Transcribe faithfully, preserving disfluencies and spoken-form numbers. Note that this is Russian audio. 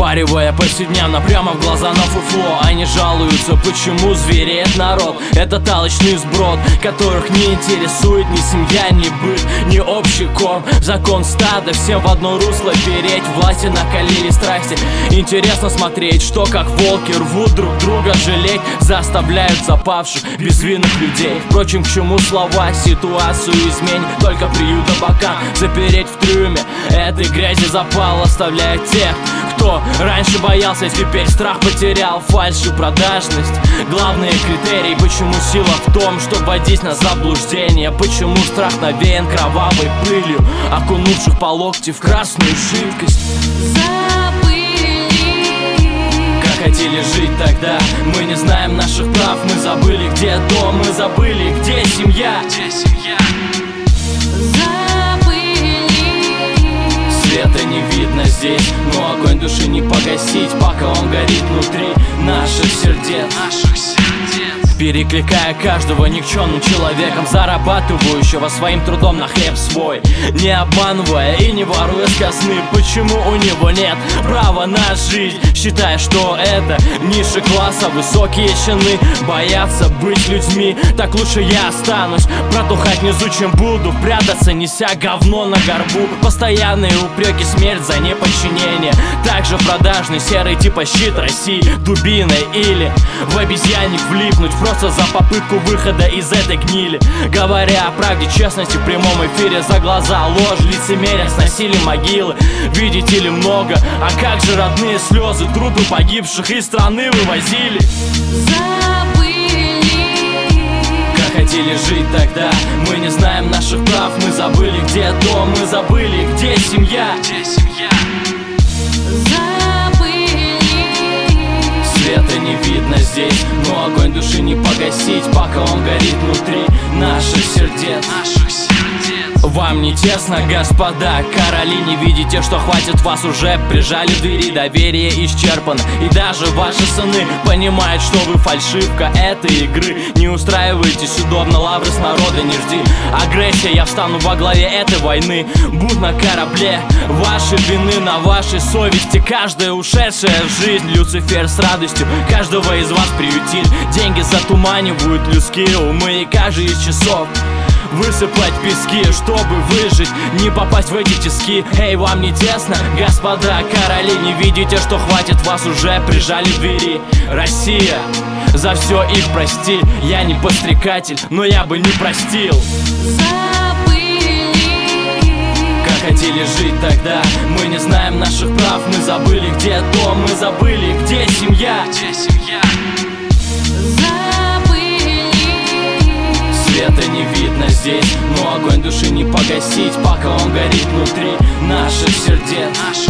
Впаривая повседневно прямо в глаза на фуфло. Они жалуются, почему звереет народ. Это алчный сброд, которых не интересует ни семья, ни быт, ни общий корм. Закон стада, всем в одно русло переть. Власти накалили страсти. Интересно смотреть, что как волки рвут друг друга, жалеть заставляют запавших безвинных людей. Впрочем, к чему слова, ситуацию изменить, только приюта бокам запереть в трюме этой грязи запал оставляет тех, кто раньше боялся, теперь страх потерял. Фальшь и продажность — главные критерии. Почему сила в том, чтобы вводить на заблуждение? Почему страх навеян кровавой пылью, окунувших по локти в красную жидкость? Как хотели жить тогда, мы не знаем наших прав. Мы забыли, где дом, мы забыли, где семья. Где семья? Света не видно здесь, но огонь души не погасить, пока он горит внутри наших сердец. Наших сердец. Перекликая каждого никчемным человеком, зарабатывающего своим трудом на хлеб свой, не обманывая и не воруя с казны. Почему у него нет права на жизнь, считая, что это низший класс, а высокие чины боятся быть людьми? Так лучше я останусь протухать внизу, чем буду прятаться, неся говно на горбу. Постоянные упреки, смерть за неподчинение. Также продажный серый типа щит России дубиной, или в обезьянник влипнуть просто за попытку выхода из этой гнили. Говоря о правде, честности в прямом эфире, за глаза ложь, лицемерие сносили могилы. Видите ли много, а как же родные слезы, трупы погибших из страны вывозили? Как хотели жить тогда, мы не знаем наших прав. Мы забыли, где дом, мы забыли, где семья. Где семья? Света не видно здесь, но огонь души не погасить, пока он горит внутри наших сердец. Наших сердец. Вам не тесно, господа короли? Не видите, что хватит вас уже? Прижали двери, доверие исчерпано. И даже ваши сыны понимают, что вы фальшивка этой игры. Не устраивайтесь удобно, лавры с народа не жди. Агрессия, я встану во главе этой войны. Будь на корабле, ваши вины на вашей совести. Каждая ушедшая жизнь Люцифер с радостью каждого из вас приютит. Деньги затуманивают людские умы, и каждый из часов высыпать пески, чтобы выжить, не попасть в эти тиски. Эй, вам не тесно, господа короли? Не видите, что хватит вас уже? Прижали двери. Россия, за все их прости. Я не подстрекатель, но я бы не простил. Как хотели жить тогда, мы не знаем наших прав. Мы забыли, где дом, мы забыли, где семья. Где семья? Света не видно здесь, но огонь души не погасить, пока он горит внутри наших сердец.